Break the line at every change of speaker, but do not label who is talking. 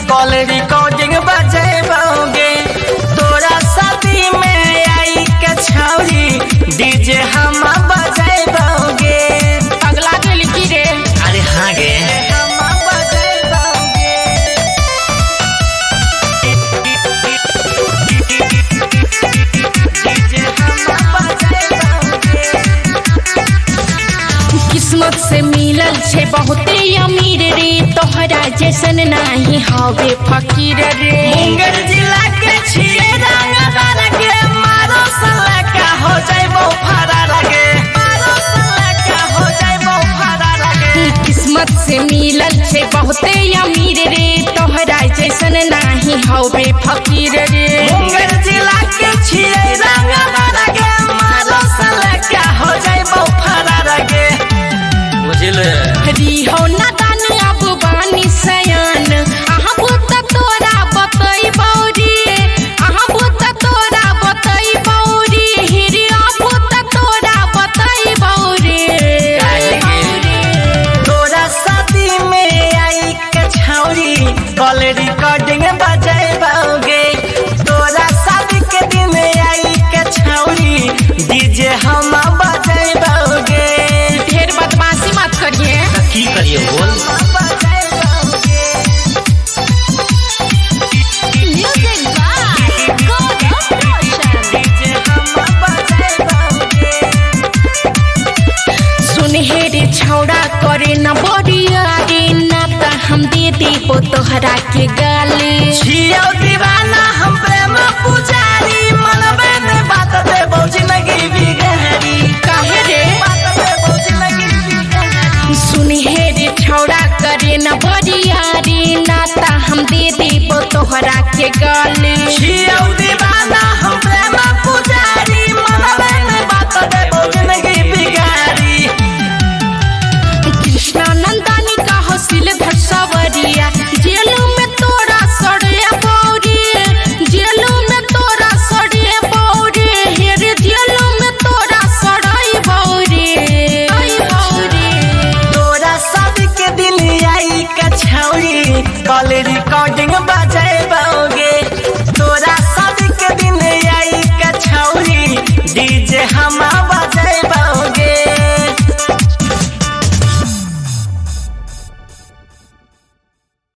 Call recording बजेबोगे। तोरा शादी में आई के छौरी डीजे हम बजेबोगे।
अगला के लिखी रे।
अरे हाँ गे हम बजेबोगे। डीजे हम बजेबोगे।
किस्मत से मिलल छे बहुते अमीर रे, तोहरा जैसन नाही हवे फकीर रे।
मुंगेर जिला के छिए रंगदार के मारो सलका हो जाइबो फरार गे। मारो सलका हो जाइबो फरार गे।
किस्मत से मिलल छे बहुते अमीर रे, तोहरा जैसन नाही हवे फकीर रे।
मुंगेर जिला के छिए रंगदार के मारो सलका हो जाइबो फरार गे। बुझिले
रिहो नादान अब बानी सयान, अहाँ बुत तोरा बतैबौ रे। अहाँ बुत तोरा बतैबौ रे, हिरिया बुत तोरा बतैबौ रे।
तोरा शादी में आई के छौरी कॉल रिकॉर्डिंग बजेबोगे। तोरा शादी के दिन आई के छौरी डीजे हम बजेबोगे।
ढेर बदमाशी मत करिए।
की करिए बोल।
म्यूजिक बाय गौरव सुनहेरे छौड़ा करे न बड़िया रे, ना त हम दे देबो तोहरा के